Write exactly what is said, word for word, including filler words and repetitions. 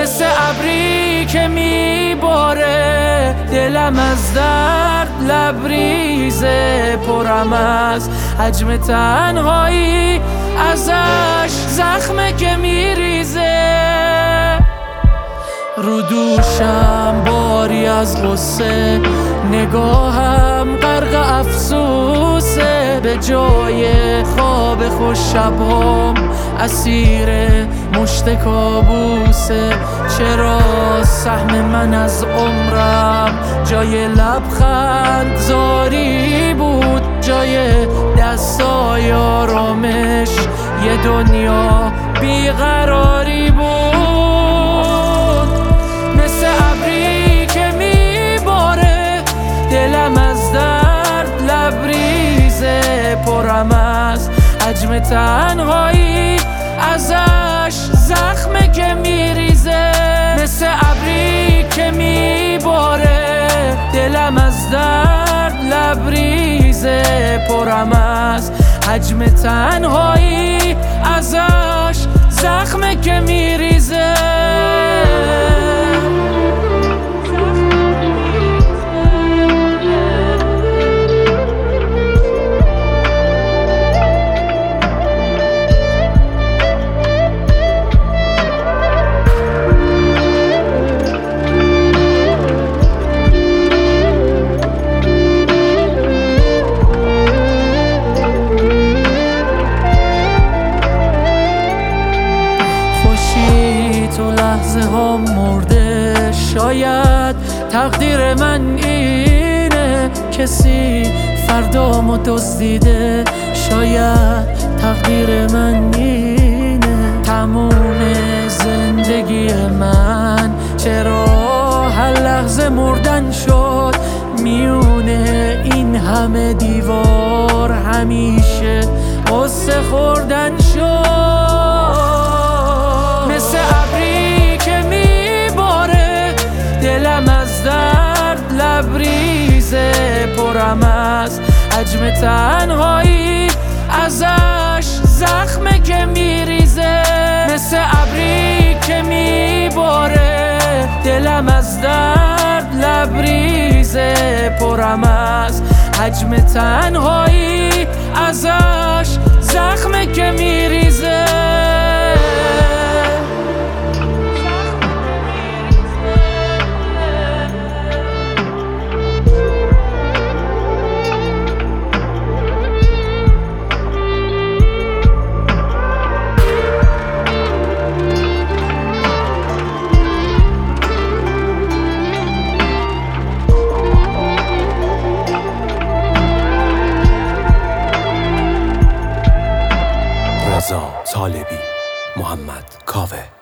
مثل ابری که میباره دلم از درد لبریزه، پرم از حجم تنهایی ازش زخمه که میریزه. رو دوشم باری از غصه، نگاهم غرق افسوسه، به جای خواب خوش شبام اسیر مشت کابوسه. چرا سهم من از عمرم جای لبخند زاری بود، جای دستای آرامش یه دنیا بیقراری بود. مثل ابری که میباره دلم از درد لبریزه، پرم از حجم تنهایی ازش زخمه که میریزه. مثل ابری که میباره دلم از درد لبریزه، پرم از حجم تنهایی ازش زخمه که میریزه. تو لحظه ها مرده، شاید تقدیر من اینه، کسی فردامو دزدیده، شاید تقدیر من اینه. تموم زندگی من چرا هر لحظه مردن شد، میونه این همه دیوار همیشه قصه خوردن شد. مثل ابری که میباره دلم از درد لبریزه، پرم از حجم تنهایی ازش زخمه که میریزه. مثل ابری که میباره دلم از درد لبریزه، پرم از حجم تنهایی ازش زخمه که میریزه. رضا طالبی، محمد کاوه.